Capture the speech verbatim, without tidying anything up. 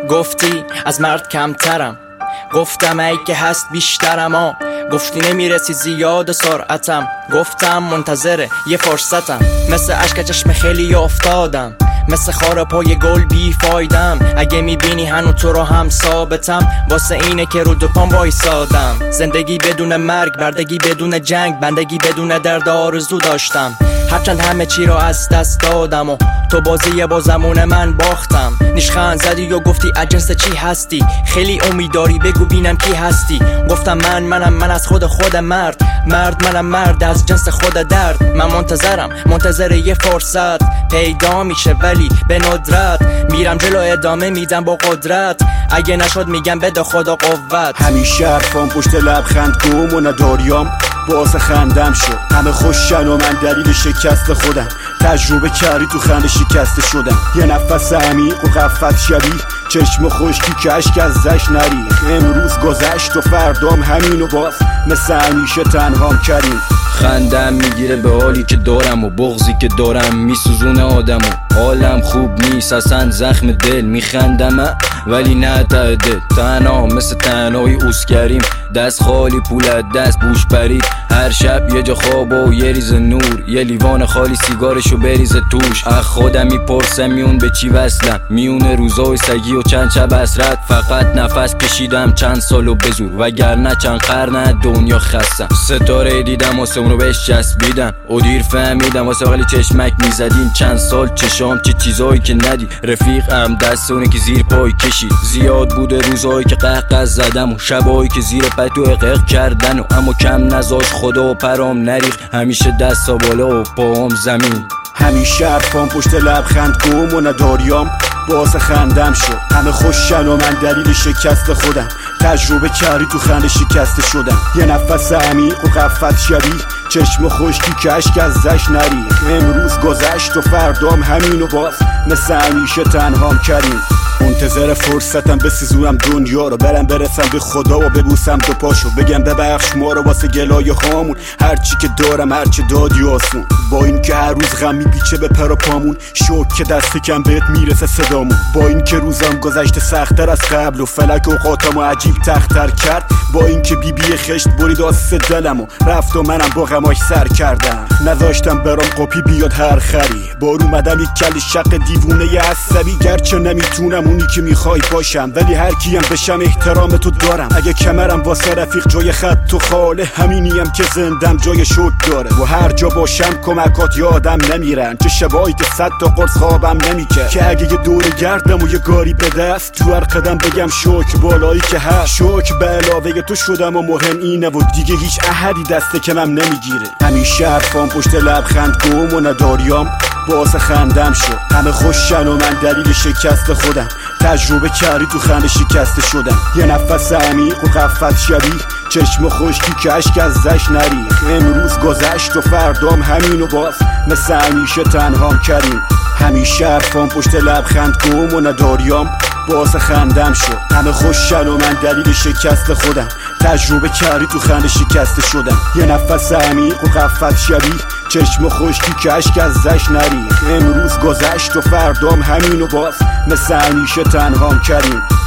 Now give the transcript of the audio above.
گفتی از مرد کمترم، گفتم ای که هست بیشترم. ها گفتی نمیرسی زیاد سرعتم، گفتم منتظر یه فرصتم. مثل اشک چشم خیلی افتادم، مثل خار پای گل بی فایدم. اگه میبینی هنو تو رو هم ثابتم، واسه اینه که رو دو پام وایسادم. زندگی بدون مرگ، بردگی بدون جنگ، بندگی بدون درد آرزو داشتم. هرچند همه چی رو از دست دادم و تو بازی با زمان من باختم. نیشخند زدی و گفتی اجنس چی هستی، خیلی امیداری بگو بینم کی هستی. گفتم من منم من از خود خود مرد، مرد منم مرد از جنس خود درد. من منتظرم منتظر یه فرصت، پیدا میشه ولی به ندرت. میرم جلو ادامه میدم با قدرت، اگه نشد میگم بده خدا قوت. همیشه حرفام پشت لبخند گم و نداریام باعث خندم شد. همه خوشن و من دلیل شکست خودم، تجربه کردی تو خنده شکسته شدم. یه نفس عمیق و غفلت شبیه چشم خشکی که اشک ازش نریخ. امروز گذشت و فردام همین و باز مثل همیشه تنهام کردیم. خندم میگیره به حالی که دارم و بغضی که دارم میسوزونه آدم و حالم خوب نیست اصلا، زخم دل میخندم ولی نه ته دل. تنها مثل تنهایی اوسکریم، دست خالی پول دست بوش برید. هر شب یه جا خواب و یه ریز نور، یه لیوان خالی سیگارشو بریز توش. اخ خودم میپرسم میون به چی وصلم، میون روزای سگی و چند شب حسرت. فقط نفس کشیدم چند سالو بزور، وگرنه چند قرن دنیا خستم. ستاره دیدم واسه اون رو بهش چسبیدم و دیر فهمیدم واسه ولی چشمک میزدین. چند سال چشام چه چیزایی که ندید، رفیقم دست اونه که زیر پای کشید. زیاد بوده روزایی که قهقه زدم و شبایی که زیر پتو قهق کردن و اما کم نذاش خدا و پرام نریخ. همیشه دستا بالا و پاهم زمین. همیشه حرفام پشت لبخند گم و نداریام باعث خندم شد. همه خوشن و من دلیل شکست خودم، تجربه کردی تو خنده شکسته شدم. یه نفس عمیق و غفلت شبیه چشم خشکی که اشک ازش نریخ. امروز گذشت و فردام همین و باز مثل همیشه تنهام کردیم. منتظر فرصتم بسیزونم دنیا رو، برم برسم به خدا و ببوسم دو پاشو. بگم ببخش ما رو واسه گلای هامون، هرچی که دارم هرچی دادی آسون. با این که هر روز غم میپیچه به پر و پامون، شوک که دست کم بهت میرسه صدامون. با این که روزم گذشته سخت‌تر از قبل و فلک اوقاتمو عجیب تختر کرد. با این که بی بی خشت برید آس دلمو رفت و منم با غماش سر کردم. نذاشتم برام قپی بیاد هر خری، بار اومدم یک کل شق دیوونه عصبی. گرچه نمیتونم اونی که میخوای باشم، ولی هر کیم بشم احترام تو دارم. اگه کمرم واسه رفیق جای خط و خاله، همینیم که زندم جای شد داره. و هر جا باشم کمکات یادم نمیرن، چه شبایی که صد تا قرص خوابم نمیکرد. که اگه یه دور گردم و یه گاری به دست، تو هر قدم بگم شوک بالایی که هست. شوک به علاوه تو شدم و مهم اینه و دیگه هیچ احدی دست کمم نمیگیره. همیشه حرفام پشت لبخند گم و نداریام باعث خندم شد. همه خوشن و من دلیل شکست خودم، تجربه کردی تو خنده شکسته شدم. یه نفس عمیق و غفلت شبیه چشم خشکی که اشک ازش نریخ. امروز گذشت و فردام همین و باز مثل همیشه تنهام کردیم. همیشه حرفام پشت لبخند گم و نداریام باعث خندم شد. همه خوشن و من دلیل شکست خودم، تجربه کردی تو خنده شکسته شدم. یه نفس عمیق و غفلت شبیه چشم خشکی که اشک ازش نریخ. امروز گذشت و فردام همین و باز مثل همیشه تنهام کردیم.